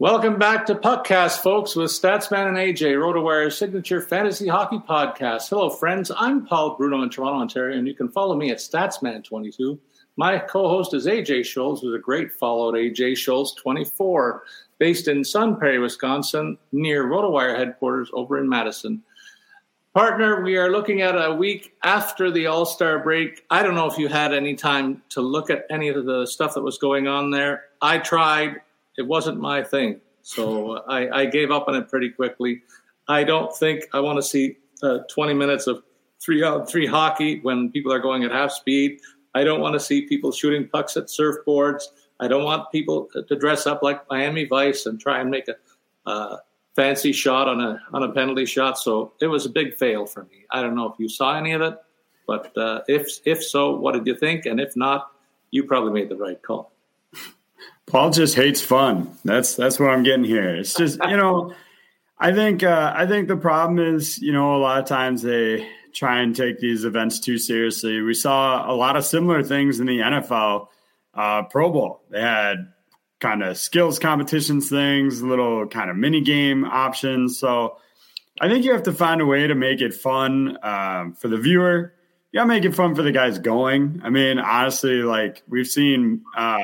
Welcome back to Puckcast, folks, with Statsman and AJ, RotoWire's signature fantasy hockey podcast. Hello, friends. I'm Paul Bruno in Toronto, Ontario, and you can follow me at Statsman22. My co-host is AJ Scholz, who's a great follow at AJ Scholz24, based in Sun Prairie, Wisconsin, near RotoWire headquarters over in Madison. Partner, we are looking at a week after the All-Star break. I don't know if you had any time to look at any of the stuff that was going on there. I tried. It wasn't my thing, so I gave up on it pretty quickly. I don't think I want to see 20 minutes of 3-on-3 hockey when people are going at half speed. I don't want to see people shooting pucks at surfboards. I don't want people to dress up like Miami Vice and try and make a fancy shot on a penalty shot. So it was a big fail for me. I don't know if you saw any of it, but if so, what did you think? And if not, you probably made the right call. Paul just hates fun. That's what I'm getting here. It's just, I think the problem is, a lot of times they try and take these events too seriously. We saw a lot of similar things in the NFL Pro Bowl. They had kind of skills competitions things, little kind of mini game options. So I think you have to find a way to make it fun for the viewer. You got to make it fun for the guys going. I mean, honestly, like we've seen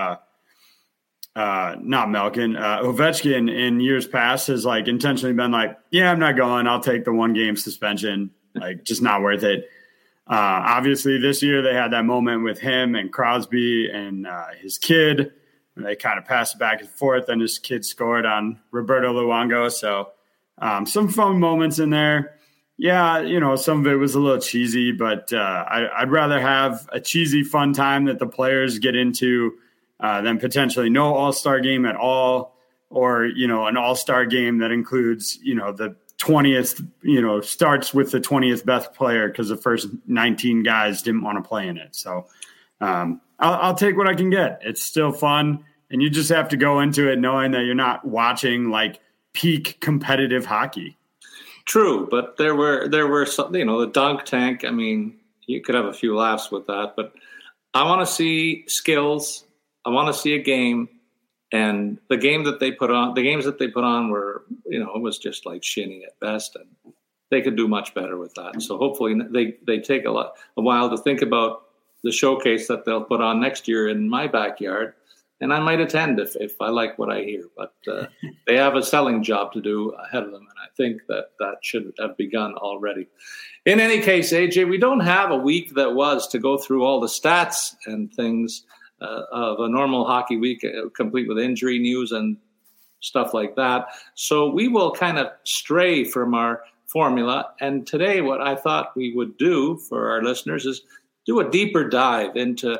Ovechkin in years past has like intentionally been like, yeah, I'm not going. I'll take the 1 game suspension. Like just not worth it. Obviously this year they had that moment with him and Crosby and his kid. And they kind of passed it back and forth and his kid scored on Roberto Luongo. So some fun moments in there. Yeah, some of it was a little cheesy, but I'd rather have a cheesy fun time that the players get into than potentially no all-star game at all, or, an all-star game that includes, the 20th, starts with the 20th best player because the first 19 guys didn't want to play in it. So I'll take what I can get. It's still fun, and you just have to go into it knowing that you're not watching like peak competitive hockey. True, but there were some, the dunk tank. I mean, you could have a few laughs with that, but I want to see skills. I want to see a game, and the games that they put on were, it was just like shinny at best, and they could do much better with that. So hopefully they take a while to think about the showcase that they'll put on next year in my backyard, and I might attend if I like what I hear. But they have a selling job to do ahead of them, and I think that should have begun already. In any case, AJ, we don't have a week that was to go through all the stats and things of a normal hockey week, complete with injury news and stuff like that. So we will kind of stray from our formula. And today what I thought we would do for our listeners is do a deeper dive into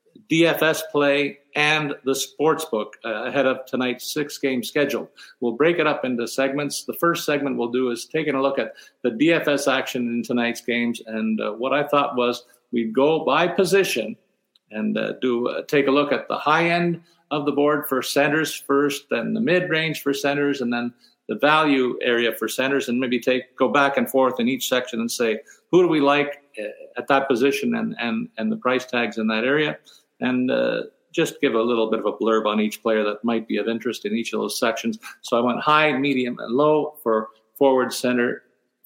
DFS play and the sportsbook ahead of tonight's 6-game schedule. We'll break it up into segments. The first segment we'll do is taking a look at the DFS action in tonight's games. And what I thought was we'd go by position and take a look at the high end of the board for centers first, then the mid-range for centers, and then the value area for centers, and maybe go back and forth in each section and say, who do we like at that position and the price tags in that area, and just give a little bit of a blurb on each player that might be of interest in each of those sections. So I went high, medium, and low for forward, center,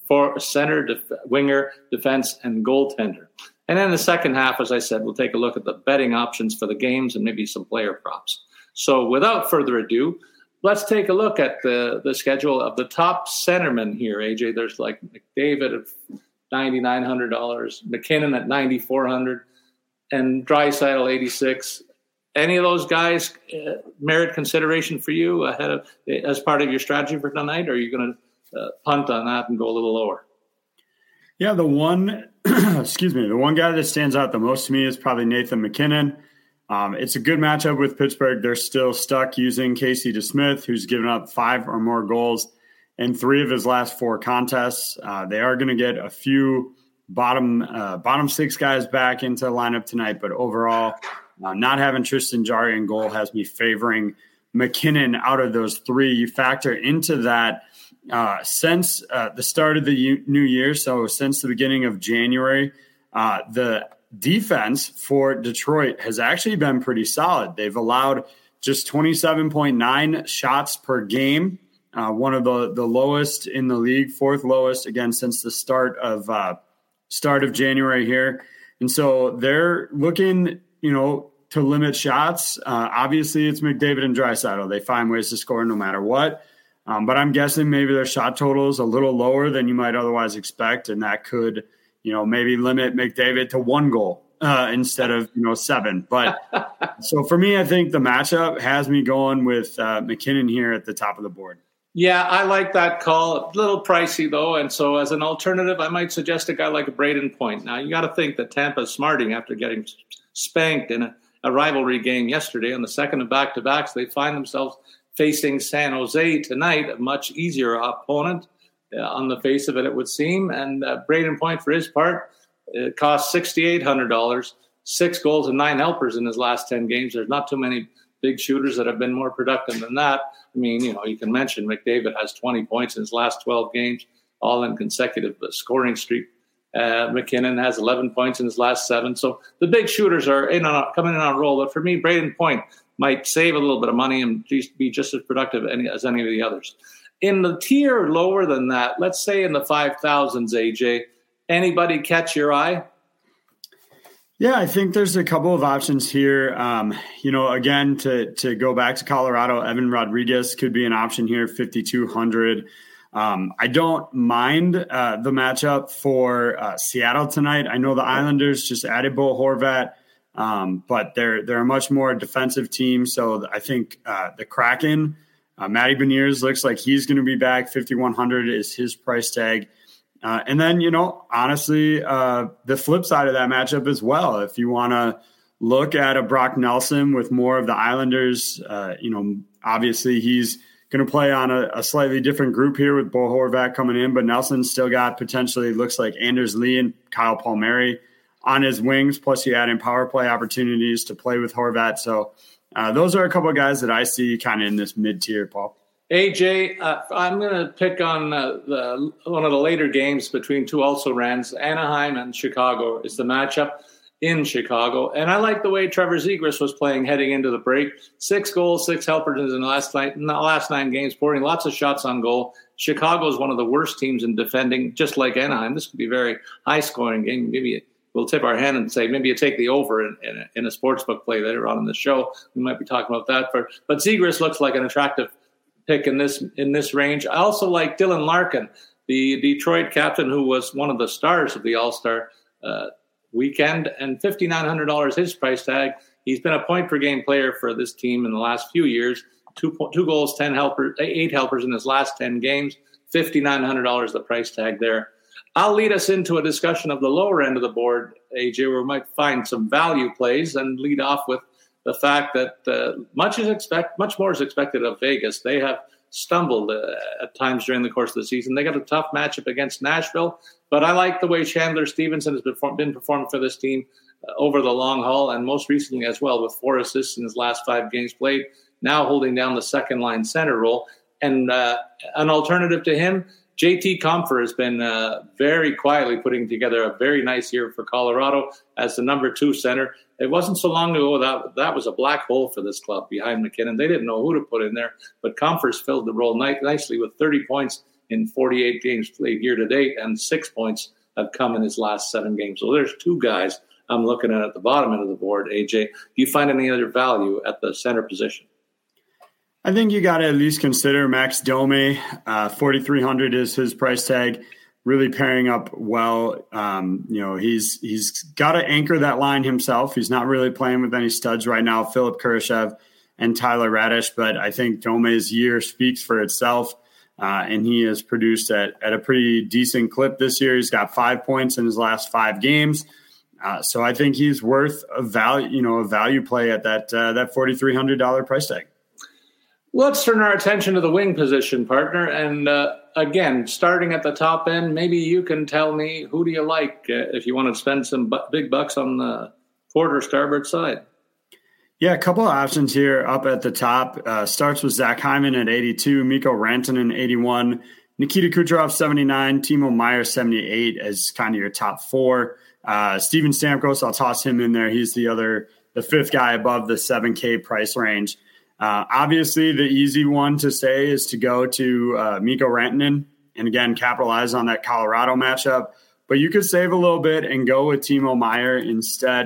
winger, defense, and goaltender. And then the second half, as I said, we'll take a look at the betting options for the games and maybe some player props. So without further ado, let's take a look at the schedule of the top centermen here, AJ. There's like McDavid at $9,900, McKinnon at $9,400, and Draisaitl $86. Any of those guys merit consideration for you as part of your strategy for tonight, or are you going to punt on that and go a little lower? Yeah, the one guy that stands out the most to me is probably Nathan McKinnon. It's a good matchup with Pittsburgh. They're still stuck using Casey DeSmith, who's given up 5 or more goals in 3 of his last 4 contests. They are going to get a few bottom 6 guys back into the lineup tonight, but overall, not having Tristan Jarry in goal has me favoring McKinnon out of those 3. You factor into that since the start of the new year, so since the beginning of January, the defense for Detroit has actually been pretty solid. They've allowed just 27.9 shots per game, one of the lowest in the league, fourth lowest, again, since the start of January here. And so they're looking, to limit shots. Obviously, it's McDavid and Draisaitl. They find ways to score no matter what. But I'm guessing maybe their shot total is a little lower than you might otherwise expect, and that could, maybe limit McDavid to 1 goal instead of 7. But so for me, I think the matchup has me going with McKinnon here at the top of the board. Yeah, I like that call. A little pricey, though. And so as an alternative, I might suggest a guy like Brayden Point. Now, you got to think that Tampa's smarting after getting spanked in a rivalry game yesterday on the second of back-to-backs. They find themselves facing San Jose tonight, a much easier opponent on the face of it, it would seem. And Brayden Point, for his part, it cost $6,800, 6 goals and 9 helpers in his last 10 games. There's not too many big shooters that have been more productive than that. I mean, you can mention McDavid has 20 points in his last 12 games, all in consecutive scoring streak. McKinnon has 11 points in his last 7. So the big shooters are coming in on a roll. But for me, Brayden Point might save a little bit of money and be just as productive as any of the others. In the tier lower than that, let's say in the 5,000s, AJ, anybody catch your eye? Yeah, I think there's a couple of options here. Again, to go back to Colorado, Evan Rodriguez could be an option here, 5,200. I don't mind the matchup for Seattle tonight. I know the Islanders just added Bo Horvat, but they're a much more defensive team. So I think the Kraken, Matty Beniers looks like he's going to be back. 5,100 is his price tag. And then, honestly, the flip side of that matchup as well. If you want to look at a Brock Nelson with more of the Islanders, obviously he's going to play on a slightly different group here with Bo Horvat coming in, but Nelson still got potentially looks like Anders Lee and Kyle Palmieri on his wings. Plus you add in power play opportunities to play with Horvat. So those are a couple of guys that I see kind of in this mid-tier, Paul. AJ, I'm going to pick on one of the later games between two also-rans. Anaheim and Chicago is the matchup in Chicago. And I like the way Trevor Zegras was playing heading into the break. 6 goals, 6 helpers in the last 9 games, pouring lots of shots on goal. Chicago is one of the worst teams in defending, just like Anaheim. This could be a very high-scoring game. Maybe we'll tip our hand and say maybe you take the over in a sportsbook play later on in the show. We might be talking about that. But Zegras looks like an attractive pick in this range. I also like Dylan Larkin, the Detroit captain who was one of the stars of the All-Star weekend, and $5,900 his price tag. He's been a point-per-game player for this team in the last few years. 2 goals, 8 helpers in his last 10 games. $5,900 the price tag there. I'll lead us into a discussion of the lower end of the board, AJ, where we might find some value plays, and lead off with the fact that much more is expected of Vegas. They have stumbled at times during the course of the season. They got a tough matchup against Nashville, but I like the way Chandler Stevenson has been performing for this team over the long haul, and most recently as well with 4 assists in his last 5 games played, now holding down the second-line center role. And an alternative to him, JT Compher has been very quietly putting together a very nice year for Colorado as the number 2 center. It wasn't so long ago that was a black hole for this club behind McKinnon. They didn't know who to put in there, but Compher's filled the role nicely with 30 points in 48 games played year to date, and 6 points have come in his last 7 games. So there's 2 guys I'm looking at the bottom end of the board, AJ. Do you find any other value at the center position? I think you got to at least consider Max Domi. 4,300 is his price tag. Really pairing up well. He's got to anchor that line himself. He's not really playing with any studs right now, Philip Kurashev and Tyler Radish. But I think Domi's year speaks for itself, and he has produced at a pretty decent clip this year. He's got 5 points in his last 5 games. So I think he's worth a value play at that $4,300 price tag. Let's turn our attention to the wing position, partner. And again, starting at the top end, maybe you can tell me who do you like if you want to spend some big bucks on the port or starboard side. Yeah, a couple of options here up at the top. Starts with Zach Hyman at 82, Mikko Rantanen 81, Nikita Kucherov 79, Timo Meier 78 as kind of your top 4. Steven Stamkos, I'll toss him in there. He's the 5th guy above the $7K price range. Obviously, the easy one to say is to go to Mikko Rantanen and, again, capitalize on that Colorado matchup. But you could save a little bit and go with Timo Meier instead.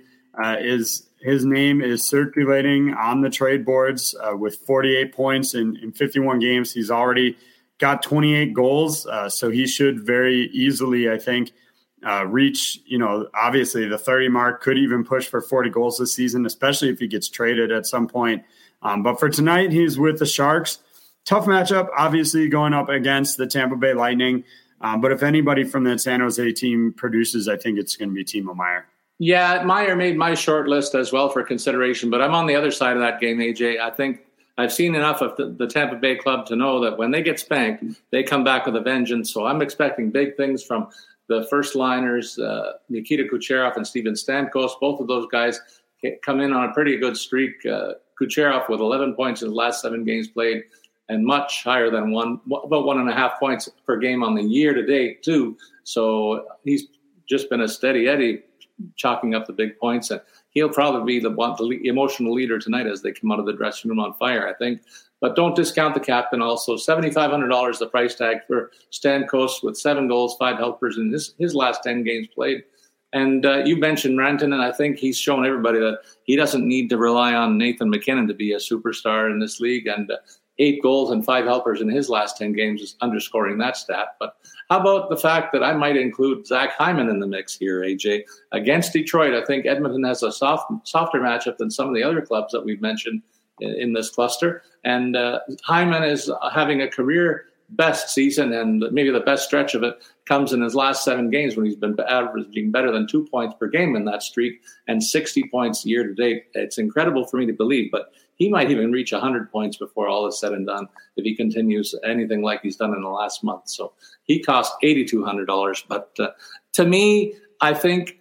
His name is circulating on the trade boards with 48 points in 51 games. He's already got 28 goals, so he should very easily, I think, reach, obviously the 30 mark, could even push for 40 goals this season, especially if he gets traded at some point. But for tonight, he's with the Sharks. Tough matchup, obviously, going up against the Tampa Bay Lightning. But if anybody from that San Jose team produces, I think it's going to be Timo Meier. Yeah, Meier made my short list as well for consideration, but I'm on the other side of that game, AJ. I think I've seen enough of the Tampa Bay club to know that when they get spanked, they come back with a vengeance. So I'm expecting big things from the first liners, Nikita Kucherov and Steven Stamkos. Both of those guys come in on a pretty good streak. Kucherov with 11 points in the last 7 games played, and much higher than about 1.5 points per game on the year to date, too. So he's just been a steady Eddie, chalking up the big points. And he'll probably be the emotional leader tonight as they come out of the dressing room on fire, I think. But don't discount the captain also. $7,500 the price tag for Stamkos with 7 goals, 5 helpers in his last 10 games played. And you mentioned Rantanen, and I think he's shown everybody that he doesn't need to rely on Nathan McKinnon to be a superstar in this league. And 8 goals and 5 helpers in his last 10 games is underscoring that stat. But how about the fact that I might include Zach Hyman in the mix here, AJ? Against Detroit, I think Edmonton has a softer matchup than some of the other clubs that we've mentioned in this cluster. And Hyman is having a career best season, and maybe the best stretch of it comes in his last 7 games when he's been averaging better than 2 points per game in that streak and 60 points year to date. It's incredible for me to believe, but he might even reach 100 points before all is said and done if he continues anything like he's done in the last month. So he cost $8,200. But to me, I think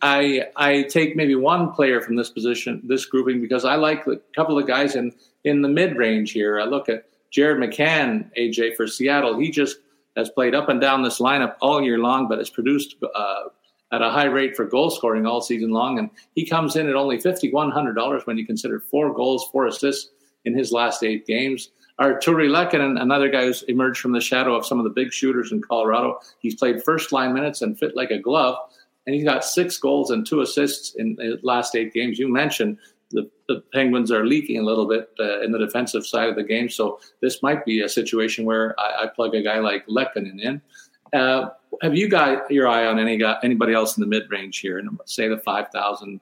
I take maybe one player from this position, this grouping, because I like a couple of guys in the mid-range here. I look at Jared McCann, AJ, for Seattle. He just has played up and down this lineup all year long, but has produced at a high rate for goal scoring all season long. And he comes in at only $5,100 when you consider 4 goals, 4 assists in his last 8 games. Artturi Lehkonen, another guy who's emerged from the shadow of some of the big shooters in Colorado. He's played first-line minutes and fit like a glove. And he's got 6 goals and 2 assists in the last 8 games. You mentioned the Penguins are leaking a little bit in the defensive side of the game. So this might be a situation where I plug a guy like Lehkonen in. Have you got your eye on anybody else in the mid-range here, and say the 5,000?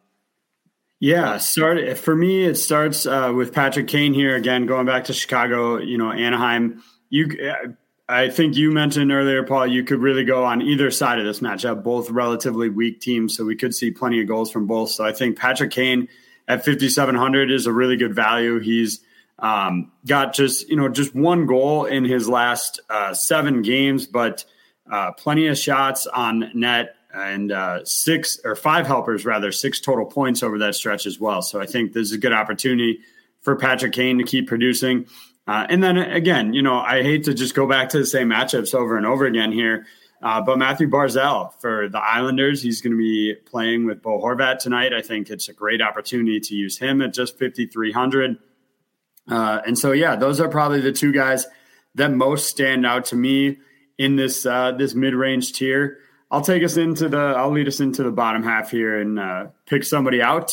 Yeah, for me, it starts with Patrick Kane here. Again, going back to Chicago, Anaheim. I think you mentioned earlier, Paul, you could really go on either side of this matchup, both relatively weak teams, so we could see plenty of goals from both. So I think Patrick Kane at 5,700 is a really good value. He's got just 1 goal in his last 7 games, but plenty of shots on net and 5 helpers, 6 total points over that stretch as well. So I think this is a good opportunity for Patrick Kane to keep producing. And then again, I hate to just go back to the same matchups over and over again here, but Matthew Barzal for the Islanders, he's going to be playing with Bo Horvat tonight. I think it's a great opportunity to use him at just 5,300. And so, yeah, those are probably the 2 guys that most stand out to me in this mid-range tier. I'll lead us into the bottom half here and pick somebody out.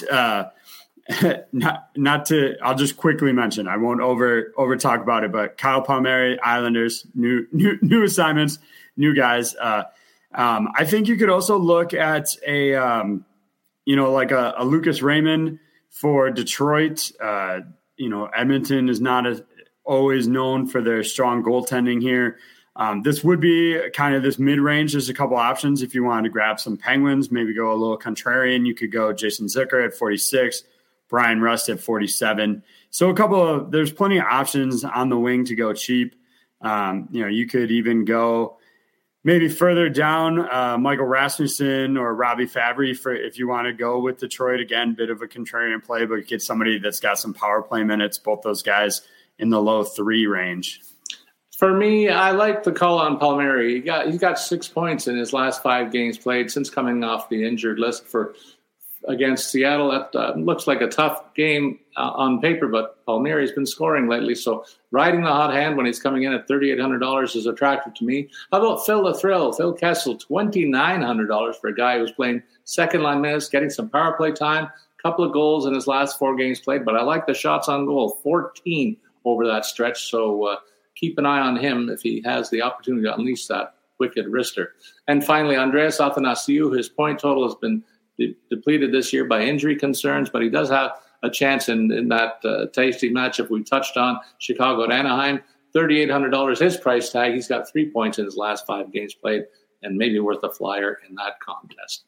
I'll just quickly mention, I won't over talk about it, but Kyle Palmieri, Islanders, new assignments, new guys. I think you could also look at a Lucas Raymond for Detroit. Edmonton is not always known for their strong goaltending here. This would be kind of this mid-range. There's a couple options if you wanted to grab some Penguins, maybe go a little contrarian. You could go Jason Zucker at 46, Brian Rust at 47. So there's plenty of options on the wing to go cheap. You could even go maybe further down, Michael Rasmussen or Robbie Fabry if you want to go with Detroit. Again, bit of a contrarian play, but get somebody that's got some power play minutes, both those guys in the low 3 range. For me, I like the call on Palmieri. He got 6 points in his last 5 games played since coming off the injured list for against Seattle. That looks like a tough game on paper, but Palmieri's been scoring lately. So riding the hot hand when he's coming in at $3,800 is attractive to me. How about Phil the Thrill? Phil Kessel, $2,900 for a guy who's playing second-line minutes, getting some power play time, a couple of goals in his last 4 games played. But I like the shots on goal, 14 over that stretch. So keep an eye on him if he has the opportunity to unleash that wicked wrister. And finally, Andreas Athanasiou, his point total has been depleted this year by injury concerns, but he does have a chance in that tasty matchup we touched on, Chicago at Anaheim. $3,800 his price tag. He's got 3 points in his last 5 games played and maybe worth a flyer in that contest.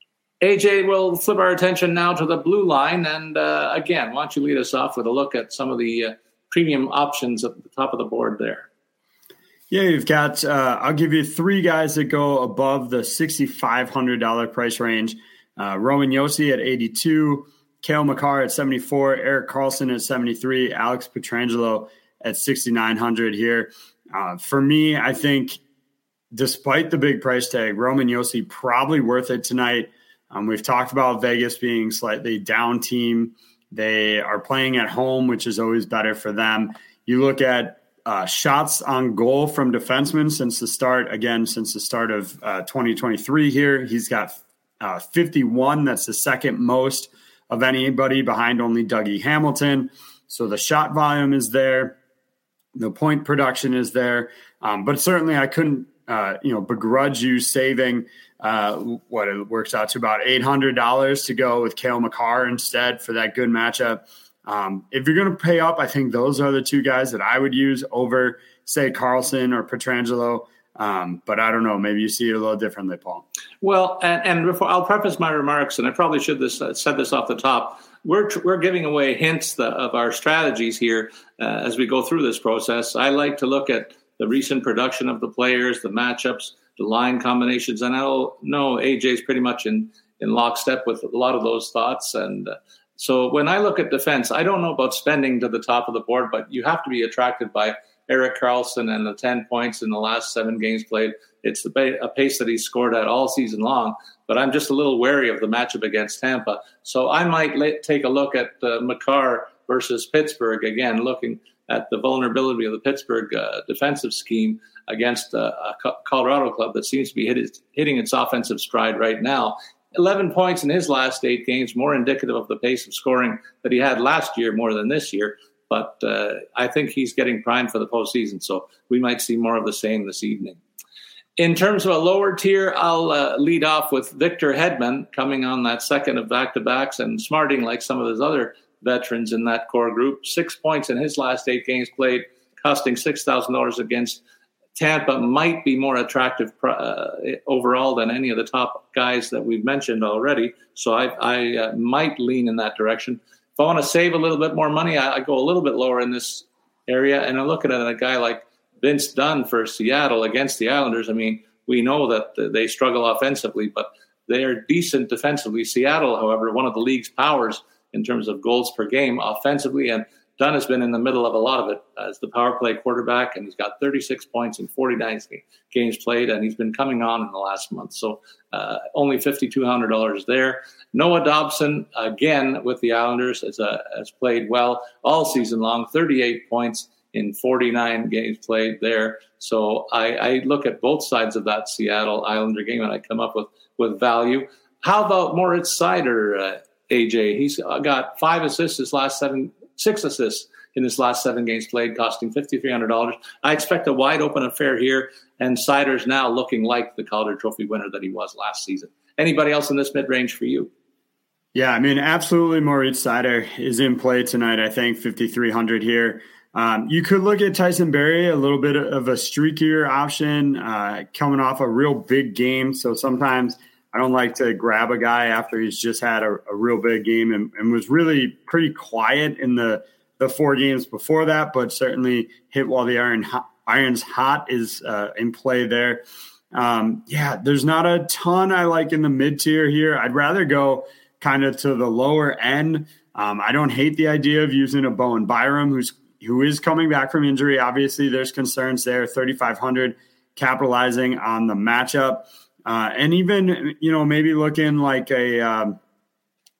AJ, will flip our attention now to the blue line. And again, why don't you lead us off with a look at some of the premium options at the top of the board there? Yeah, you've got, I'll give you 3 guys that go above the $6,500 price range. Roman Josi at 82, Cale Makar at 74, Erik Karlsson at 73, Alex Pietrangelo at 6,900 here. For me, I think despite the big price tag, Roman Josi probably worth it tonight. We've talked about Vegas being slightly down team. They are playing at home, which is always better for them. You look at shots on goal from defensemen since the start of 2023 here. He's got 51. That's the second most of anybody, behind only Dougie Hamilton. So the shot volume is there. The point production is there. But certainly I couldn't begrudge you saving what it works out to about $800 to go with Cale Makar instead for that good matchup. If you're going to pay up, I think those are the 2 guys that I would use over, say, Karlsson or Pietrangelo. But I don't know. Maybe you see it a little differently, Paul. Well, and before I'll preface my remarks, and I probably should said this off the top. We're giving away hints of our strategies here as we go through this process. I like to look at the recent production of the players, the matchups, the line combinations, and I'll know AJ's pretty much in lockstep with a lot of those thoughts. And so when I look at defense, I don't know about spending to the top of the board, but you have to be attracted by Erik Karlsson and the 10 points in the last 7 games played. It's a pace that he's scored at all season long, but I'm just a little wary of the matchup against Tampa. So I might take a look at Makar versus Pittsburgh, again, looking at the vulnerability of the Pittsburgh defensive scheme against a Colorado club that seems to be hitting its offensive stride right now. 11 points in his last 8 games, more indicative of the pace of scoring that he had last year more than this year. But I think he's getting primed for the postseason, so we might see more of the same this evening. In terms of a lower tier, I'll lead off with Victor Hedman coming on that second of back-to-backs and smarting like some of his other veterans in that core group. 6 points in his last 8 games played, costing $6,000 against Tampa. Might be more attractive overall than any of the top guys that we've mentioned already. So I might lean in that direction. If I want to save a little bit more money, I go a little bit lower in this area, and I'm looking at a guy like Vince Dunn for Seattle against the Islanders. I mean, we know that they struggle offensively, but they are decent defensively. Seattle, however, one of the league's powers in terms of goals per game offensively, and Dunn has been in the middle of a lot of it as the power play quarterback, and he's got 36 points in 49 games played, and he's been coming on in the last month. So only $5,200 there. Noah Dobson, again with the Islanders, has played well all season long, 38 points in 49 games played there. So I look at both sides of that Seattle Islander game, and I come up with value. How about Moritz Seider, AJ? He's got 5 assists his last 6 assists in his last 7 games played, costing $5,300. I expect a wide open affair here, and Seider's now looking like the Calder Trophy winner that he was last season. Anybody else in this mid-range for you? Yeah, I mean, absolutely Moritz Seider is in play tonight, I think, $5,300 here. You could look at Tyson Barrie, a little bit of a streakier option, coming off a real big game. So sometimes I don't like to grab a guy after he's just had a real big game and was really pretty quiet in the 4 games before that, but certainly hit while the iron's hot is in play there. There's not a ton I like in the mid-tier here. I'd rather go kind of to the lower end. I don't hate the idea of using a Bowen Byram who is coming back from injury. Obviously, there's concerns there. 3,500 capitalizing on the matchup. And even, maybe looking like a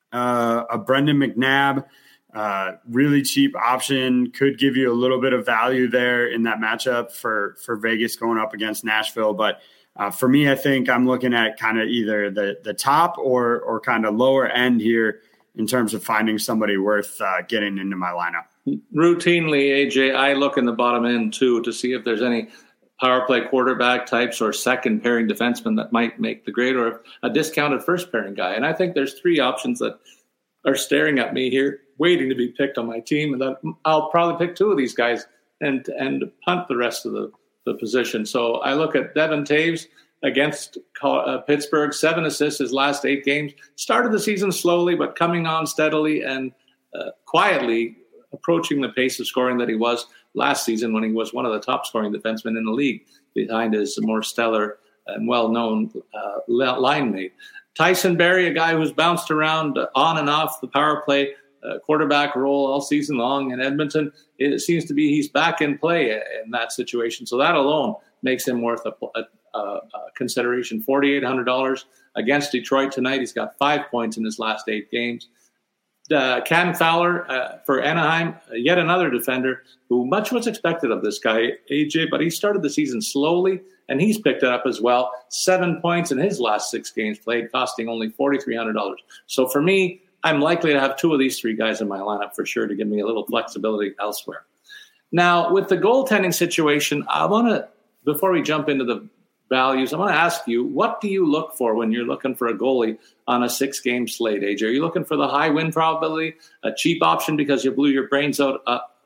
a Brendan McNabb, really cheap option, could give you a little bit of value there in that matchup for Vegas going up against Nashville. But for me, I think I'm looking at kind of either the top or kind of lower end here in terms of finding somebody worth getting into my lineup. Routinely, AJ, I look in the bottom end too to see if there's any power play quarterback types or second pairing defensemen that might make the grade, or a discounted first pairing guy. And I think there's three options that are staring at me here, waiting to be picked on my team, and that I'll probably pick two of these guys and punt the rest of the position. So I look at Devin Taves against Pittsburgh, 7 assists his last 8 games. Started the season slowly, but coming on steadily and quietly approaching the pace of scoring that he was last season when he was one of the top scoring defensemen in the league behind his more stellar and well-known line mate. Tyson Barrie, a guy who's bounced around on and off the power play quarterback role all season long in Edmonton. It seems to be he's back in play in that situation. So that alone makes him worth a consideration. $4,800 against Detroit tonight. He's got 5 points in his last 8 games. Cam Fowler for Anaheim, yet another defender who much was expected of this guy, AJ, but he started the season slowly, and he's picked it up as well. 7 points in his last 6 games played, costing only $4,300. So for me, I'm likely to have 2 of these 3 guys in my lineup for sure to give me a little flexibility elsewhere. Now, with the goaltending situation, I want to, before we jump into the values, I want to ask you, what do you look for when you're looking for a goalie on a 6-game slate, AJ? Are you looking for the high win probability, a cheap option because you blew your brains out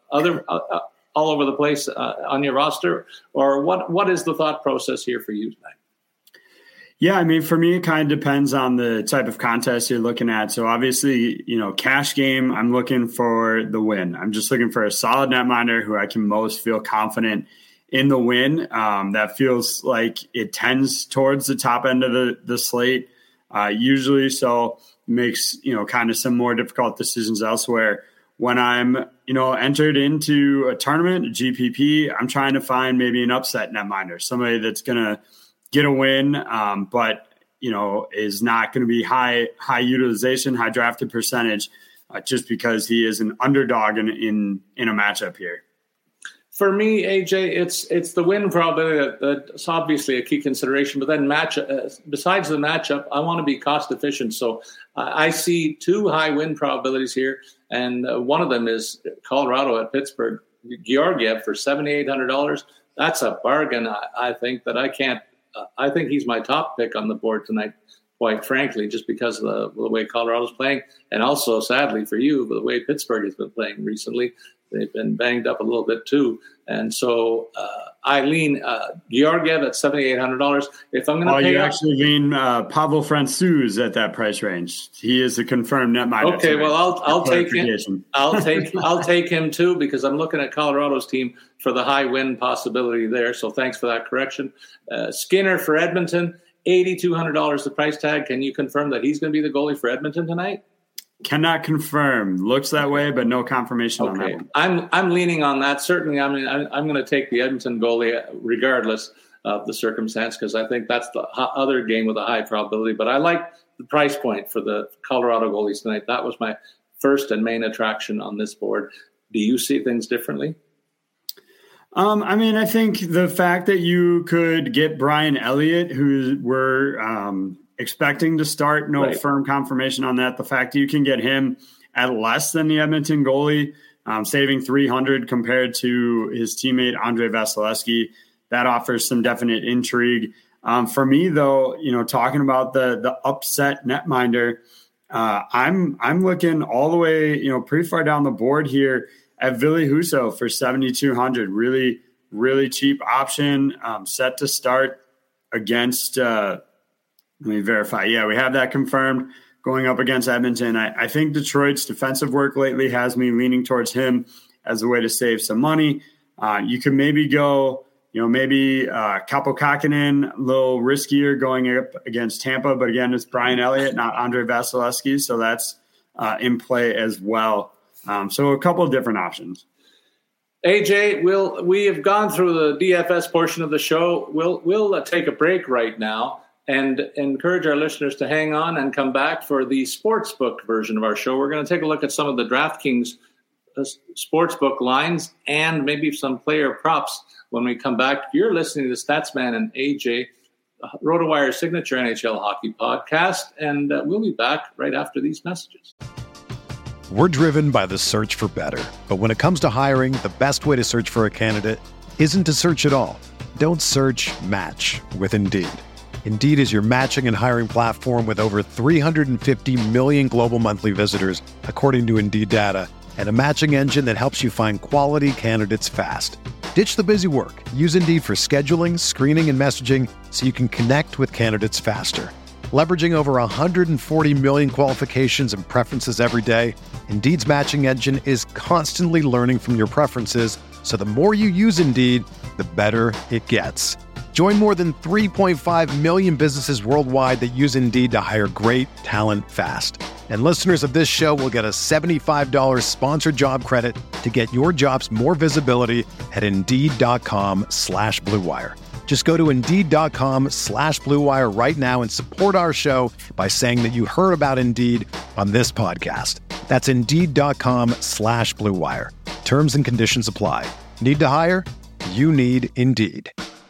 all over the place on your roster? Or what is the thought process here for you tonight? Yeah, I mean, for me, it kind of depends on the type of contest you're looking at. So obviously, cash game, I'm looking for the win. I'm just looking for a solid netminder who I can most feel confident in the win. That feels like it tends towards the top end of the slate usually. So makes, kind of some more difficult decisions elsewhere. When I'm, entered into a tournament, a GPP, I'm trying to find maybe an upset netminder, somebody that's going to get a win, but, is not going to be high utilization, high drafted percentage, just because he is an underdog in a matchup here. For me, AJ, it's the win probability that's obviously a key consideration. But then besides the matchup, I want to be cost efficient. So I see 2 high win probabilities here, and one of them is Colorado at Pittsburgh. Georgiev for $7,800. That's a bargain. I think that I can't. I think he's my top pick on the board tonight, quite frankly, just because of the way Colorado's playing, and also, sadly for you, the way Pittsburgh has been playing recently. They've been banged up a little bit too. And so I lean Georgiev at $7,800. If I'm going to pay, you actually lean Pavel Francouz at that price range. He is a confirmed netminder. Okay, well I'll take him. I'll take him too, because I'm looking at Colorado's team for the high win possibility there. So thanks for that correction. Skinner for Edmonton, $8,200 the price tag. Can you confirm that he's going to be the goalie for Edmonton tonight? Cannot confirm. Looks that way, but no confirmation on that one. I'm leaning on that. Certainly, I'm going to take the Edmonton goalie regardless of the circumstance, because I think that's the other game with a high probability. But I like the price point for the Colorado goalies tonight. That was my first and main attraction on this board. Do you see things differently? I think the fact that you could get Brian Elliott, who we're expecting to start, no firm confirmation on that. The fact that you can get him at less than the Edmonton goalie, saving $300 compared to his teammate Andrei Vasilevsky, that offers some definite intrigue. For me, though, talking about the upset netminder, I'm looking all the way, pretty far down the board here at Ville Husso for $7,200. Really, really cheap option, set to start against. Let me verify. Yeah, we have that confirmed going up against Edmonton. I think Detroit's defensive work lately has me leaning towards him as a way to save some money. You could maybe go, Kaapo Kähkönen, a little riskier going up against Tampa. But again, it's Brian Elliott, not Andrei Vasilevsky. So that's in play as well. So a couple of different options. AJ, we have gone through the DFS portion of the show. We'll take a break right now. and encourage our listeners to hang on and come back for the sportsbook version of our show. We're going to take a look at some of the DraftKings sportsbook lines and maybe some player props when we come back. You're listening to Statsman and AJ, RotoWire signature NHL hockey podcast, and we'll be back right after these messages. We're driven by the search for better. But when it comes to hiring, the best way to search for a candidate isn't to search at all. Don't search, match with Indeed. Indeed is your matching and hiring platform with over 350 million global monthly visitors, according to Indeed data, and a matching engine that helps you find quality candidates fast. Ditch the busy work. Use Indeed for scheduling, screening, and messaging so you can connect with candidates faster. Leveraging over 140 million qualifications and preferences every day, Indeed's matching engine is constantly learning from your preferences, so the more you use Indeed, the better it gets. Join more than 3.5 million businesses worldwide that use Indeed to hire great talent fast. And listeners of this show will get a $75 sponsored job credit to get your jobs more visibility at Indeed.com/Blue Wire. Just go to Indeed.com/Blue Wire right now and support our show by saying that you heard about Indeed on this podcast. That's Indeed.com/Blue Wire. Terms and conditions apply. Need to hire? You need Indeed.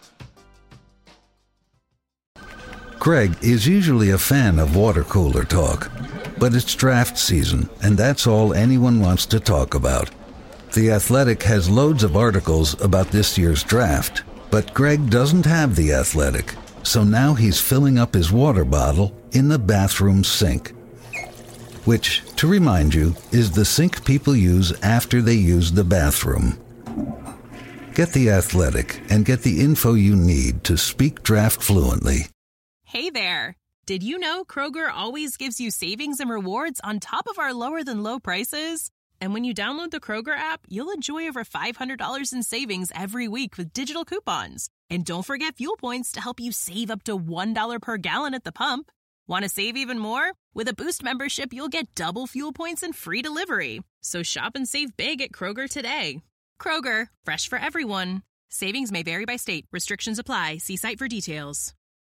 Greg is usually a fan of water cooler talk, but it's draft season, and that's all anyone wants to talk about. The Athletic has loads of articles about this year's draft, but Greg doesn't have The Athletic, so now he's filling up his water bottle in the bathroom sink. Which, to remind you, is the sink people use after they use the bathroom. Get The Athletic and get the info you need to speak draft fluently. Hey there! Did you know Kroger always gives you savings and rewards on top of our lower-than-low prices? And when you download the Kroger app, you'll enjoy over $500 in savings every week with digital coupons. And don't forget fuel points to help you save up to $1 per gallon at the pump. Want to save even more? With a Boost membership, you'll get double fuel points and free delivery. So shop and save big at Kroger today. Kroger, fresh for everyone. Savings may vary by state. Restrictions apply. See site for details.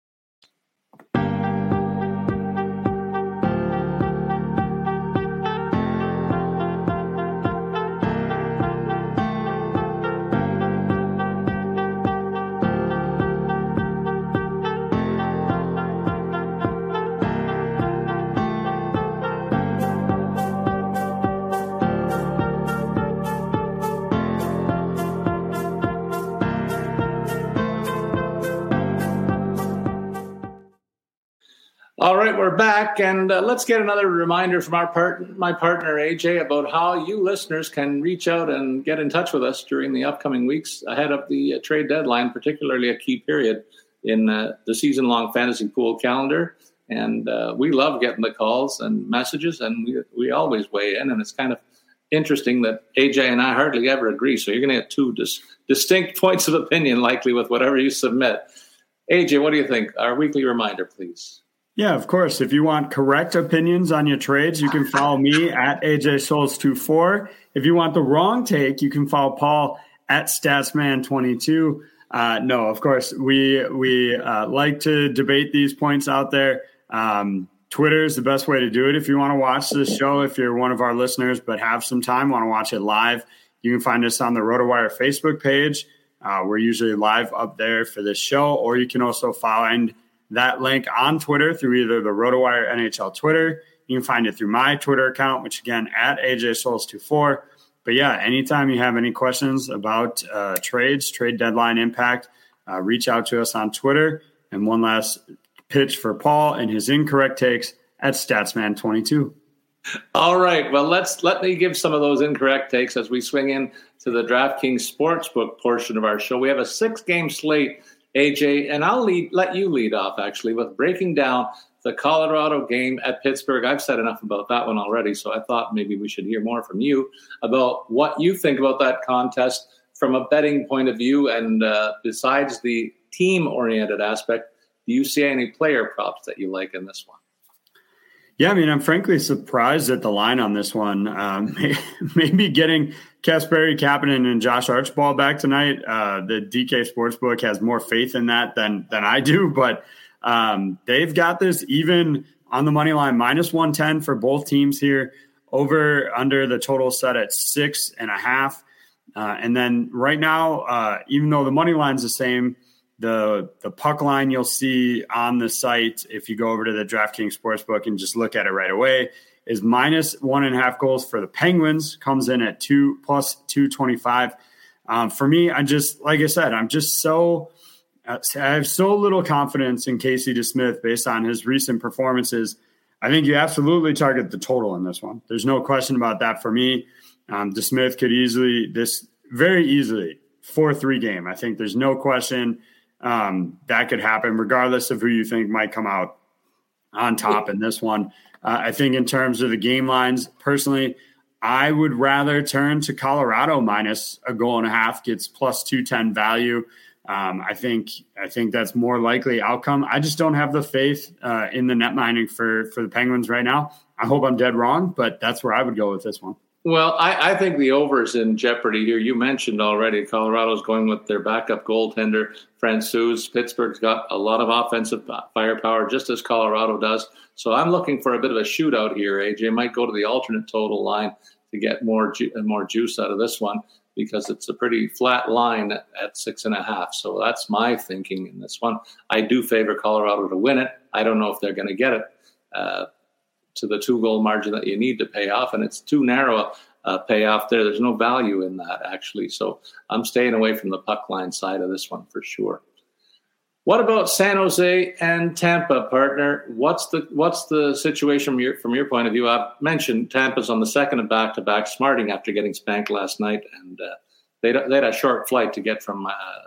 All right, we're back, and let's get another reminder from my partner, AJ, about how you listeners can reach out and get in touch with us during the upcoming weeks ahead of the trade deadline, particularly a key period in the season-long fantasy pool calendar. And we love getting the calls and messages, and we always weigh in, and it's kind of interesting that AJ and I hardly ever agree, so you're going to get two distinct points of opinion, likely, with whatever you submit. AJ, what do you think? Our weekly reminder, please. Yeah, of course. If you want correct opinions on your trades, you can follow me at AJSouls24. If you want the wrong take, you can follow Paul at Statsman22. No, of course, we like to debate these points out there. Twitter is the best way to do it. If you want to watch this show, if you're one of our listeners but have some time, want to watch it live, you can find us on the RotoWire Facebook page. We're usually live up there for this show, or you can also find that link on Twitter through either the RotoWire NHL Twitter. You can find it through my Twitter account, which again, at AJSouls24. But yeah, anytime you have any questions about trades, trade deadline impact, reach out to us on Twitter. And one last pitch for Paul and his incorrect takes at Statsman22. All right. Well, let me give some of those incorrect takes as we swing in to the DraftKings Sportsbook portion of our show. We have a 6-game slate, AJ, and I'll let you lead off, actually, with breaking down the Colorado game at Pittsburgh. I've said enough about that one already, so I thought maybe we should hear more from you about what you think about that contest from a betting point of view. And besides the team-oriented aspect, do you see any player props that you like in this one? Yeah, I mean, I'm frankly surprised at the line on this one. Maybe getting Kasperi Kapanen and Josh Archibald back tonight. The DK Sportsbook has more faith in that than I do. But They've got this even on the money line, minus 110 for both teams here, over under the total set at 6.5. And then right now, even though the money line's the same, the puck line you'll see on the site, if you go over to the DraftKings Sportsbook and just look at it right away, is minus 1.5 goals for the Penguins, comes in at plus 225. For me, like I said, I have so little confidence in Casey DeSmith based on his recent performances. I think you absolutely target the total in this one. There's no question about that for me. DeSmith could very easily 4-3 game. I think there's no question that could happen regardless of who you think might come out on top in this one. I think in terms of the game lines, personally, I would rather turn to Colorado minus 1.5 goals, gets plus 210 value. I think that's more likely outcome. I just don't have the faith in the net mining for the Penguins right now. I hope I'm dead wrong, but that's where I would go with this one. Well, I think the over's in jeopardy here. You mentioned already Colorado's going with their backup goaltender, Francouz. Pittsburgh's got a lot of offensive firepower, just as Colorado does. So I'm looking for a bit of a shootout here. AJ might go to the alternate total line to get more juice out of this one, because it's a pretty flat line at 6.5. So that's my thinking in this one. I do favor Colorado to win it. I don't know if they're going to get it to the 2-goal margin that you need to pay off, and it's too narrow a payoff there. There's no value in that, actually. So I'm staying away from the puck line side of this one for sure. What about San Jose and Tampa, partner? What's the situation from your point of view? I've mentioned Tampa's on the second of back-to-back, smarting after getting spanked last night, and they had a short flight to get from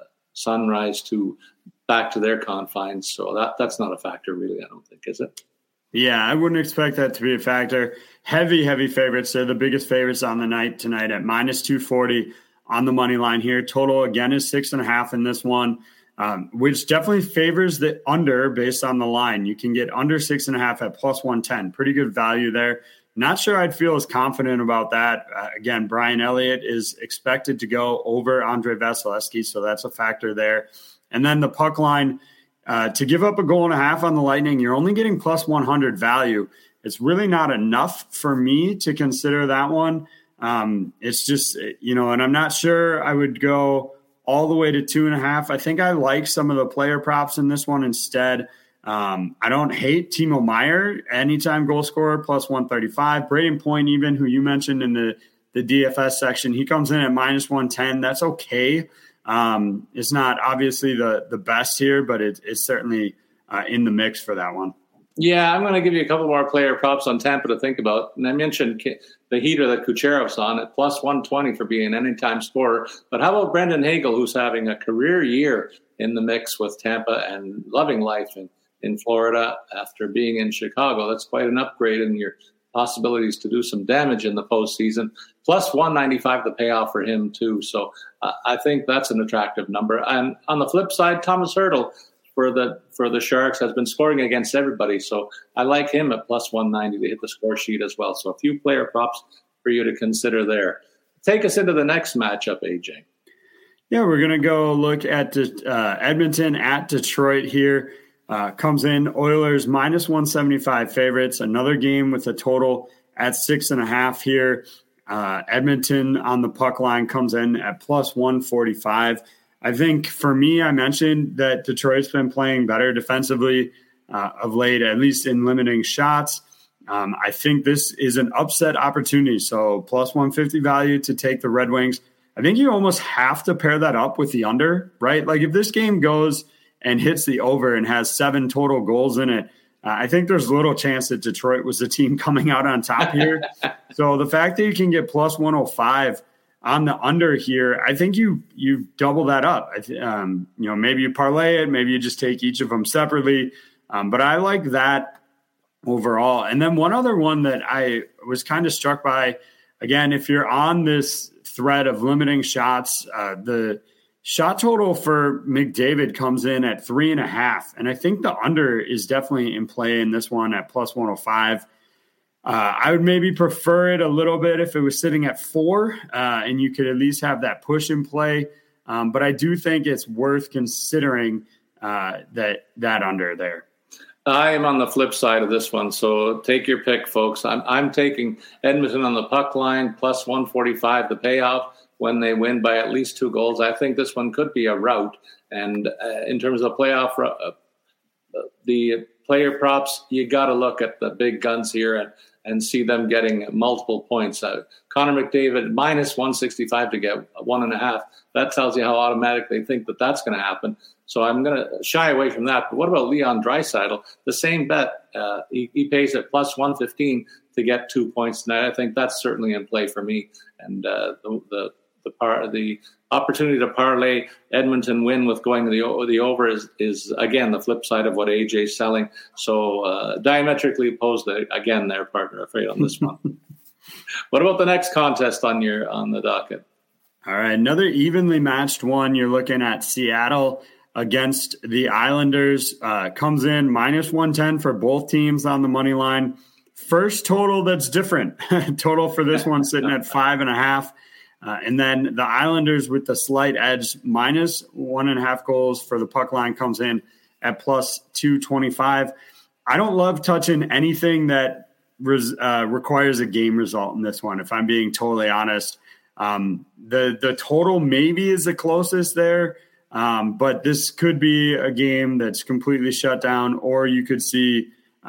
Sunrise to back to their confines. So that's not a factor, really, I don't think, is it? Yeah, I wouldn't expect that to be a factor. Heavy favorites. They're the biggest favorites on the night tonight at minus 240 on the money line here. Total, again, is 6.5 in this one, which definitely favors the under based on the line. You can get under 6.5 at plus 110. Pretty good value there. Not sure I'd feel as confident about that. Again, Brian Elliott is expected to go over Andrei Vasilevsky, so that's a factor there. And then the puck line, to give up 1.5 goals on the Lightning, you're only getting plus 100 value. It's really not enough for me to consider that one. It's just, and I'm not sure I would go all the way to 2.5. I think I like some of the player props in this one instead. I don't hate Timo Meier, anytime goal scorer, plus 135. Braden Point, even, who you mentioned in the DFS section, he comes in at minus 110. That's okay. It's not obviously the best here, but it's certainly in the mix for that one. Yeah, I'm going to give you a couple more player props on Tampa to think about. And I mentioned the heater that Kucherov's on at plus 120 for being an anytime scorer. But how about Brendan Hagel, who's having a career year in the mix with Tampa and loving life in Florida after being in Chicago? That's quite an upgrade in your possibilities to do some damage in the postseason. Plus 195 the payoff for him, too. So I think that's an attractive number. And on the flip side, Thomas Hertl for the Sharks has been scoring against everybody. So I like him at plus 190 to hit the score sheet as well. So a few player props for you to consider there. Take us into the next matchup, AJ. Yeah, we're going to go look at Edmonton at Detroit here. Comes in Oilers minus 175 favorites. Another game with a total at 6.5 here. Edmonton on the puck line comes in at plus 145. I think for me, I mentioned that Detroit's been playing better defensively of late, at least in limiting shots. I think this is an upset opportunity. So plus 150 value to take the Red Wings. I think you almost have to pair that up with the under, right? Like if this game goes and hits the over and has 7 total goals in it, I think there's little chance that Detroit was the team coming out on top here. So the fact that you can get plus 105 on the under here, I think you double that up. Maybe you parlay it, maybe you just take each of them separately. But I like that overall. And then one other one that I was kind of struck by, again, if you're on this thread of limiting shots, the shot total for McDavid comes in at 3.5. And I think the under is definitely in play in this one at plus 105. I would maybe prefer it a little bit if it was sitting at 4 and you could at least have that push in play. But I do think it's worth considering that under there. I am on the flip side of this one, so take your pick, folks. I'm taking Edmonton on the puck line, plus 145 the payout when they win by at least 2 goals. I think this one could be a rout. And in terms of playoff, the player props, you got to look at the big guns here and see them getting multiple points. Connor McDavid, minus 165 to get 1.5. That tells you how automatic they think that's going to happen. So I'm going to shy away from that. But what about Leon Draisaitl? The same bet. He pays at plus 115 to get 2 points. And I think that's certainly in play for me. And the opportunity to parlay Edmonton win with going to the over is again the flip side of what AJ's selling. So diametrically opposed again their partner, afraid on this one. What about the next contest on the docket? All right, another evenly matched one. You're looking at Seattle against the Islanders. Comes in minus 110 for both teams on the money line. First total that's different. Total for this one sitting at 5.5. And then the Islanders with the slight edge, minus 1.5 goals for the puck line, comes in at plus 225. I don't love touching anything that requires a game result in this one, if I'm being totally honest. The total maybe is the closest there, but this could be a game that's completely shut down, or you could see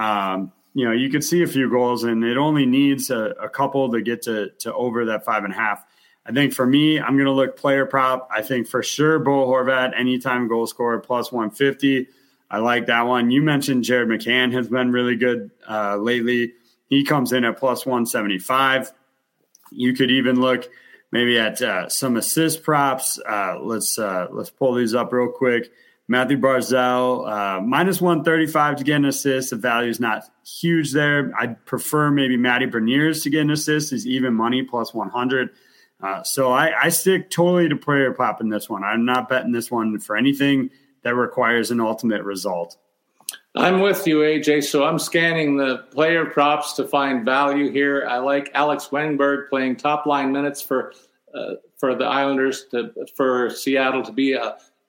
you could see a few goals, and it only needs a couple to get to over that 5.5. I think for me, I'm going to look player prop. I think for sure Bo Horvat, anytime goal scorer, plus 150. I like that one. You mentioned Jared McCann has been really good lately. He comes in at plus 175. You could even look maybe at some assist props. Let's pull these up real quick. Matthew Barzal, minus 135 to get an assist. The value is not huge there. I'd prefer maybe Matty Beniers to get an assist. He's even money, plus 100. So I stick totally to player prop in this one. I'm not betting this one for anything that requires an ultimate result. I'm with you, AJ. So I'm scanning the player props to find value here. I like Alex Wennberg playing top line minutes for the Islanders, for Seattle to be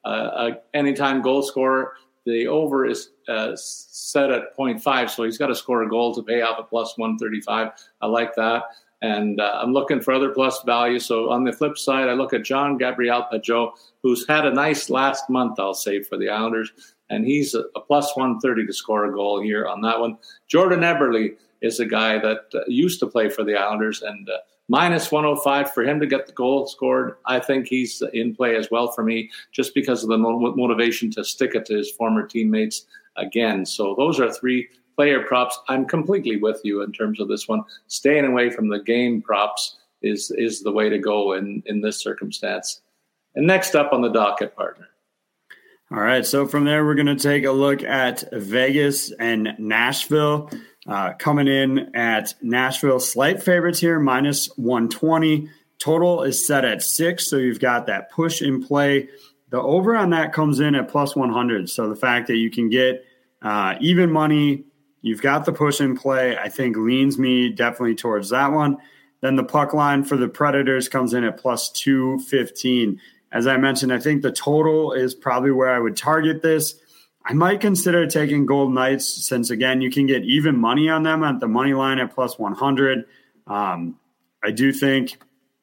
a anytime goal scorer. The over is set at 0.5, so he's got to score a goal to pay off at plus 135. I like that. And I'm looking for other plus value. So on the flip side, I look at John Gabriel Pageau, who's had a nice last month, I'll say, for the Islanders. And he's a plus 130 to score a goal here on that one. Jordan Eberle is a guy that used to play for the Islanders, and minus 105 for him to get the goal scored. I think he's in play as well for me, just because of the motivation to stick it to his former teammates again. So those are 3 player props. I'm completely with you in terms of this one. Staying away from the game props is the way to go in this circumstance. And next up on the docket, partner. All right, so from there, we're going to take a look at Vegas and Nashville. Coming in at Nashville, slight favorites here, minus 120. Total is set at 6, so you've got that push in play. The over on that comes in at plus 100. So the fact that you can get even money, you've got the push in play, I think leans me definitely towards that one. Then the puck line for the Predators comes in at plus 215. As I mentioned, I think the total is probably where I would target this. I might consider taking Golden Knights since, again, you can get even money on them at the money line at plus 100. I do think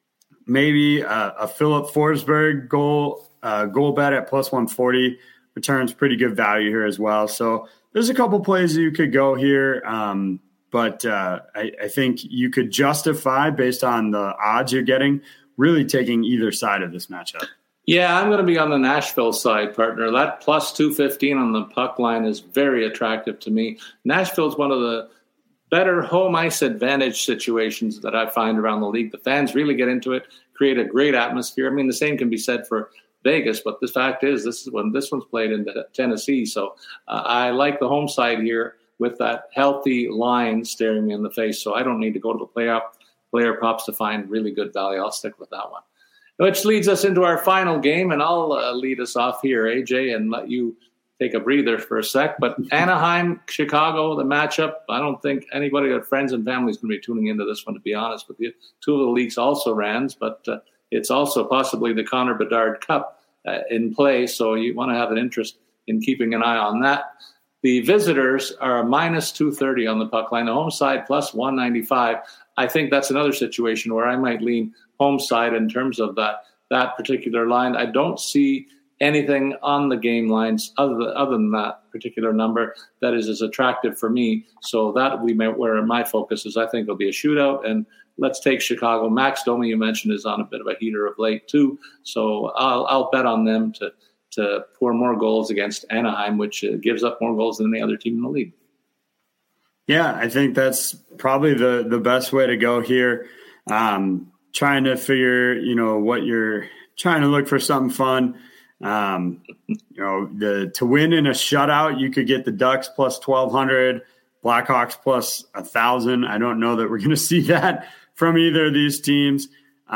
maybe a Philip Forsberg goal bet at plus 140 returns pretty good value here as well. So there's a couple plays you could go here, but I think you could justify, based on the odds you're getting, really taking either side of this matchup. Yeah, I'm going to be on the Nashville side, partner. That plus 215 on the puck line is very attractive to me. Nashville's one of the better home ice advantage situations that I find around the league. The fans really get into it, create a great atmosphere. I mean, the same can be said for Vegas, but the fact is this one's played in Tennessee. So I like the home side here with that healthy line staring me in the face. So I don't need to go to the player props to find really good value. I'll stick with that one. Which leads us into our final game, and I'll lead us off here, AJ, and let you take a breather for a sec. But Anaheim, Chicago, the matchup, I don't think anybody with friends and family is going to be tuning into this one, to be honest with you. 2 of the leagues also ran, but it's also possibly the Connor Bedard Cup in play, so you want to have an interest in keeping an eye on that. The visitors are a minus 230 on the puck line. The home side plus 195. I think that's another situation where I might lean home side in terms of that particular line. I don't see anything on the game lines other than that particular number that is as attractive for me. So that will be where my focus is. I think it'll be a shootout. And let's take Chicago. Max Domi, you mentioned, is on a bit of a heater of late too. So I'll bet on them to pour more goals against Anaheim, which gives up more goals than any other team in the league. Yeah, I think that's probably the best way to go here. Trying to figure, what you're trying to look for something fun. To win in a shutout, you could get the Ducks plus 1,200, Blackhawks plus 1,000. I don't know that we're going to see that from either of these teams.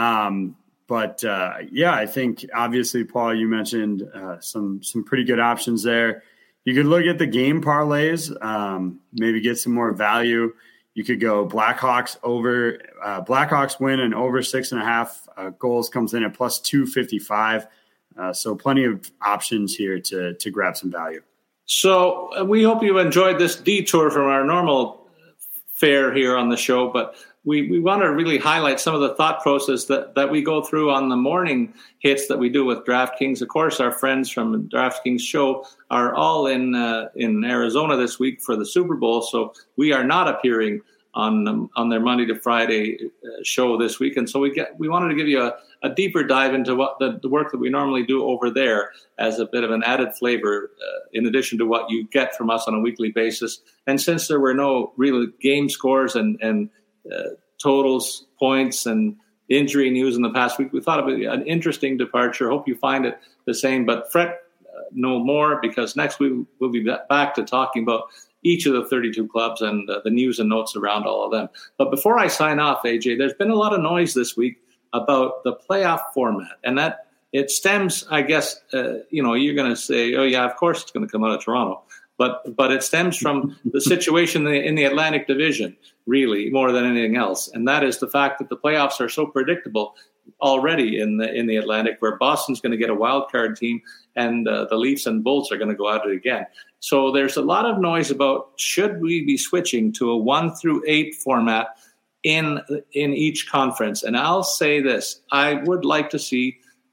I think obviously, Paul, you mentioned some pretty good options there. You could look at the game parlays, maybe get some more value. You could go Blackhawks over. Blackhawks win and over 6.5 goals comes in at plus 255. So plenty of options here to grab some value. So we hope you enjoyed this detour from our normal fare here on the show, but we want to really highlight some of the thought process that we go through on the morning hits that we do with DraftKings. Of course, our friends from the DraftKings show are all in Arizona this week for the Super Bowl, so we are not appearing on their Monday to Friday show this week. And so we wanted to give you a deeper dive into what the work that we normally do over there as a bit of an added flavor, in addition to what you get from us on a weekly basis. And since there were no real game scores and totals, points, and injury news in the past week, we thought it would be an interesting departure. Hope you find it the same, but fret no more, because next week we'll be back to talking about each of the 32 clubs and the news and notes around all of them. But before I sign off, AJ, there's been a lot of noise this week about the playoff format, and that it stems, I guess, you're going to say, oh yeah, of course it's going to come out of Toronto. But it stems from the situation in the Atlantic Division, really, more than anything else. And that is the fact that the playoffs are so predictable already in the Atlantic, where Boston's going to get a wild card team and the Leafs and Bolts are going to go at it again. So there's a lot of noise about, should we be switching to a 1 through 8 format in each conference? And I'll say this, I would like to see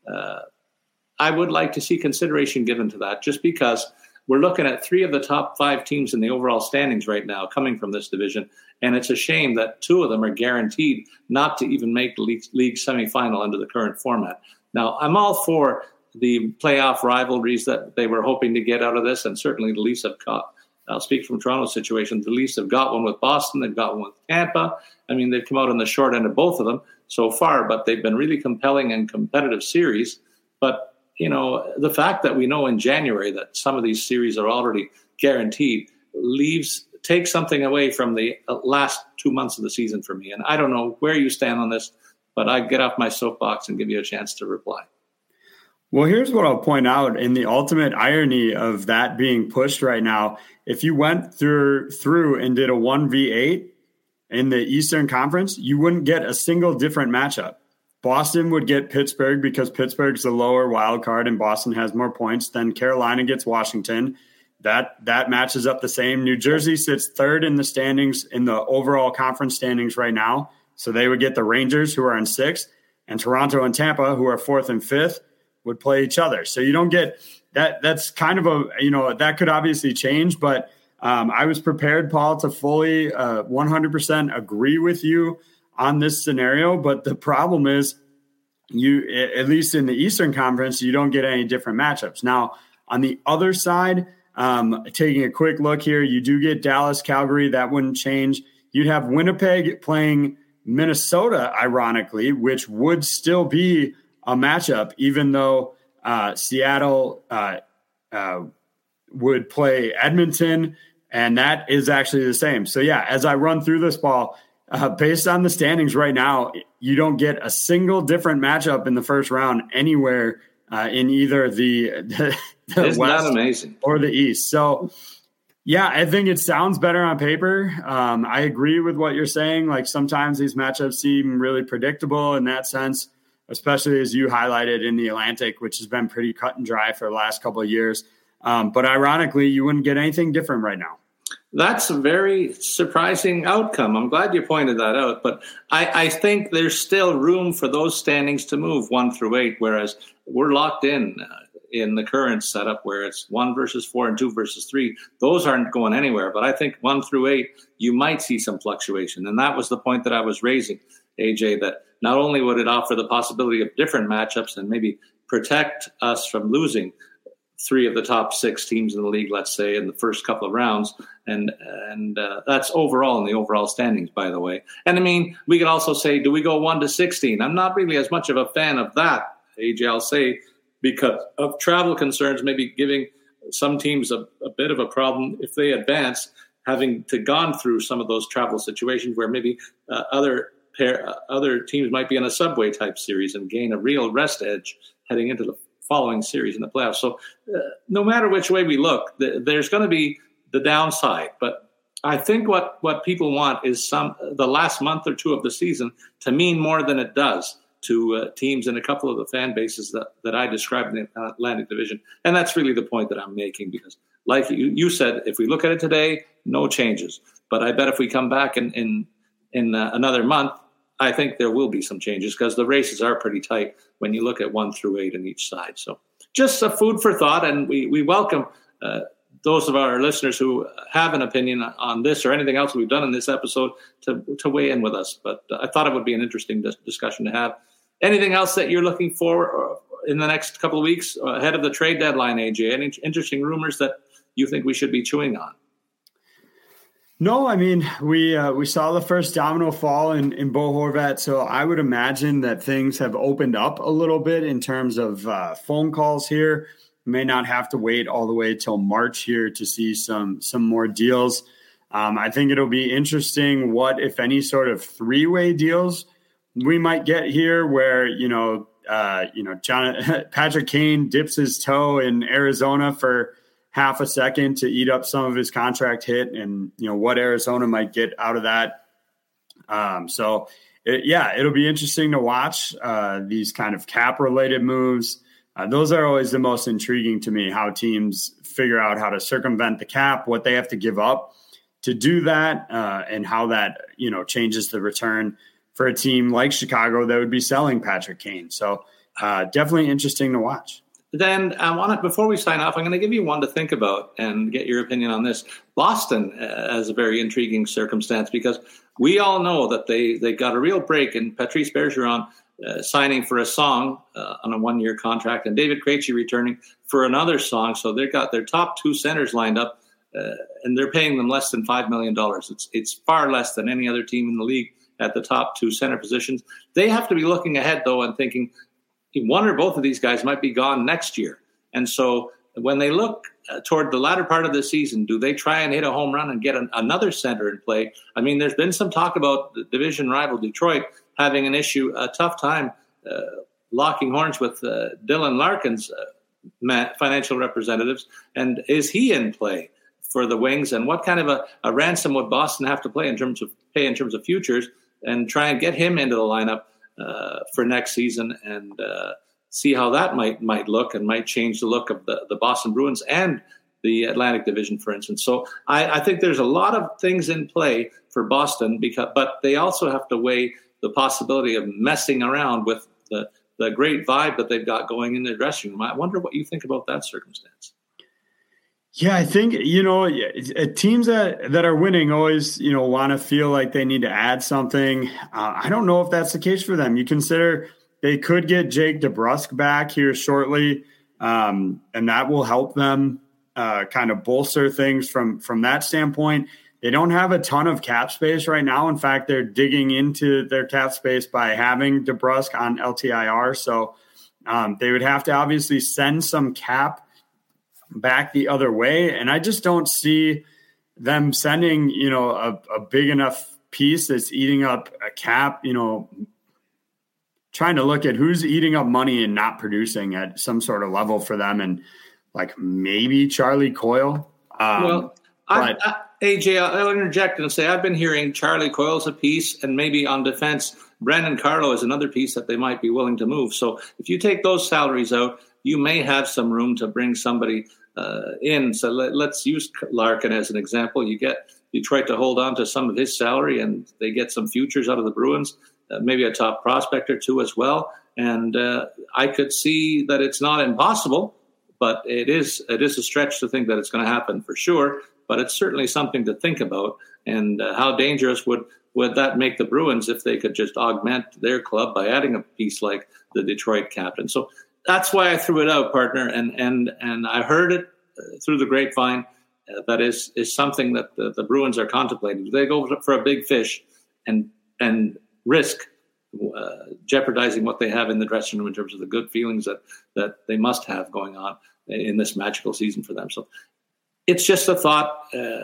consideration given to that, just because we're looking at 3 of the top 5 teams in the overall standings right now coming from this division, and it's a shame that 2 of them are guaranteed not to even make the league semifinal under the current format. Now, I'm all for the playoff rivalries that they were hoping to get out of this, and certainly the Leafs have got, I'll speak from Toronto's situation, the Leafs have got one with Boston, they've got one with Tampa. I mean, they've come out on the short end of both of them so far, but they've been really compelling and competitive series. But the fact that we know in January that some of these series are already guaranteed takes something away from the last 2 months of the season for me. And I don't know where you stand on this, but I get off my soapbox and give you a chance to reply. Well, here's what I'll point out in the ultimate irony of that being pushed right now. If you went through and did a 1v8 in the Eastern Conference, you wouldn't get a single different matchup. Boston would get Pittsburgh because Pittsburgh's the lower wild card and Boston has more points. Then Carolina gets Washington. That matches up the same. New Jersey sits 3rd in the standings, in the overall conference standings right now. So they would get the Rangers, who are in 6th, and Toronto and Tampa, who are 4th and 5th, would play each other. So you don't get that. That's kind of that could obviously change, but I was prepared, Paul, to fully 100% agree with you on this scenario. But the problem is, at least in the Eastern Conference, you don't get any different matchups. Now, on the other side, taking a quick look here, you do get Dallas, Calgary. That wouldn't change. You'd have Winnipeg playing Minnesota, ironically, which would still be a matchup, even though Seattle would play Edmonton, and that is actually the same. So, yeah, as I run through this, Paul, based on the standings right now, you don't get a single different matchup in the first round anywhere in either the West amazing? Or the East. So, yeah, I think it sounds better on paper. I agree with what you're saying. Like, sometimes these matchups seem really predictable in that sense, especially as you highlighted in the Atlantic, which has been pretty cut and dry for the last couple of years. But ironically, you wouldn't get anything different right now. That's a very surprising outcome. I'm glad you pointed that out. But I think there's still room for those standings to move 1 through 8, whereas we're locked in the current setup where it's 1 versus 4 and 2 versus 3. Those aren't going anywhere. But I think 1 through 8, you might see some fluctuation. And that was the point that I was raising, AJ, that not only would it offer the possibility of different matchups and maybe protect us from losing 3 of the top 6 teams in the league, let's say, in the first couple of rounds. And that's overall in the overall standings, by the way. And I mean, we could also say, do we go 1 to 16? I'm not really as much of a fan of that, AJ, I'll say, because of travel concerns, maybe giving some teams a bit of a problem if they advance, having to gone through some of those travel situations where maybe other teams might be in a subway type series and gain a real rest edge heading into the following series in the playoffs. So no matter which way we look, there's going to be the downside. But I think what people want is the last month or 2 of the season to mean more than it does to teams in a couple of the fan bases that I described in the Atlantic Division. And that's really the point that I'm making, because like you said, if we look at it today, no changes. But I bet if we come back in another month, I think there will be some changes because the races are pretty tight when you look at 1 through 8 on each side. So just a food for thought, and we welcome those of our listeners who have an opinion on this or anything else we've done in this episode to weigh in with us. But I thought it would be an interesting discussion to have. Anything else that you're looking for in the next couple of weeks ahead of the trade deadline, AJ? Any interesting rumors that you think we should be chewing on? No, I mean, we saw the first domino fall in Bo Horvat, so I would imagine that things have opened up a little bit in terms of phone calls here. We may not have to wait all the way till March here to see some more deals. I think it'll be interesting what, if any, sort of 3-way deals we might get here where, Patrick Kane dips his toe in Arizona for half a second to eat up some of his contract hit, and what Arizona might get out of that. It'll be interesting to watch these kind of cap related moves. Those are always the most intriguing to me, how teams figure out how to circumvent the cap, what they have to give up to do that, and how that changes the return for a team like Chicago that would be selling Patrick Kane. So definitely interesting to watch. Then before we sign off, I'm going to give you one to think about and get your opinion on this. Boston has a very intriguing circumstance because we all know that they got a real break in Patrice Bergeron signing for a song on a 1-year contract, and David Krejci returning for another song. So they've got their top 2 centers lined up, and they're paying them less than $5 million. It's far less than any other team in the league at the top 2 center positions. They have to be looking ahead, though, and thinking, one or both of these guys might be gone next year. And so when they look toward the latter part of the season, do they try and hit a home run and get another center in play? I mean, there's been some talk about the division rival Detroit having a tough time locking horns with Dylan Larkin's financial representatives. And is he in play for the Wings? And what kind of a ransom would Boston have to pay in terms of futures and try and get him into the lineup for next season, and see how that might look and might change the look of the Boston Bruins and the Atlantic Division, for instance. So I think there's a lot of things in play for Boston, but they also have to weigh the possibility of messing around with the great vibe that they've got going in their dressing room. I wonder what you think about that circumstance. Yeah, I think, teams that are winning always, want to feel like they need to add something. I don't know if that's the case for them. You consider they could get Jake DeBrusk back here shortly, and that will help them kind of bolster things from that standpoint. They don't have a ton of cap space right now. In fact, they're digging into their cap space by having DeBrusk on LTIR. So they would have to obviously send some cap back the other way. And I just don't see them sending, a big enough piece that's eating up a cap, trying to look at who's eating up money and not producing at some sort of level for them. And like maybe Charlie Coyle. AJ, I'll interject and say I've been hearing Charlie Coyle's a piece, and maybe on defense, Brandon Carlo is another piece that they might be willing to move. So if you take those salaries out, you may have some room to bring somebody in. So let's use Larkin as an example. You get Detroit to hold on to some of his salary, and they get some futures out of the Bruins, maybe a top prospect or two as well. And I could see that it's not impossible, but it is a stretch to think that it's going to happen for sure. But it's certainly something to think about. And how dangerous would that make the Bruins if they could just augment their club by adding a piece like the Detroit captain? So that's why I threw it out, partner. And I heard it through the grapevine. That is something that the Bruins are contemplating. Do they go for a big fish and risk jeopardizing what they have in the dressing room in terms of the good feelings that they must have going on in this magical season for them? So it's just a thought.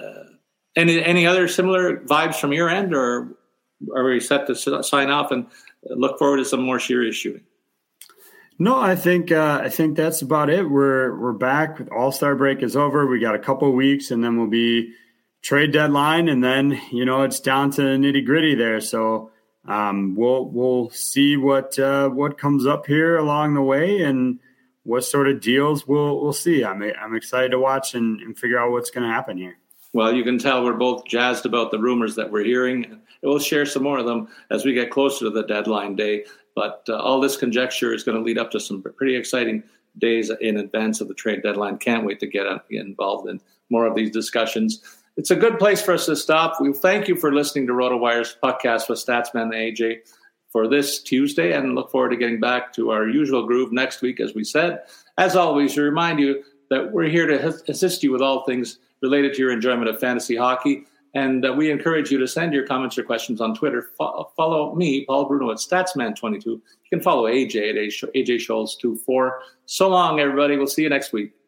Any other similar vibes from your end, or are we set to sign off and look forward to some more serious shooting? No, I think that's about it. We're back. All-Star break is over. We got a couple of weeks, and then we'll be trade deadline, and then it's down to nitty gritty there. So we'll see what comes up here along the way, and what sort of deals we'll see. I'm excited to watch and figure out what's going to happen here. Well, you can tell we're both jazzed about the rumors that we're hearing. We'll share some more of them as we get closer to the deadline day. But all this conjecture is going to lead up to some pretty exciting days in advance of the trade deadline. Can't wait to get involved in more of these discussions. It's a good place for us to stop. We thank you for listening to RotoWire's podcast with Statsman and AJ for this Tuesday, and look forward to getting back to our usual groove next week, as we said. As always, we remind you that we're here to assist you with all things related to your enjoyment of fantasy hockey. And we encourage you to send your comments or questions on Twitter. Follow me, Paul Bruno, at Statsman22. You can follow AJ at AJ Scholes24. So long, everybody. We'll see you next week.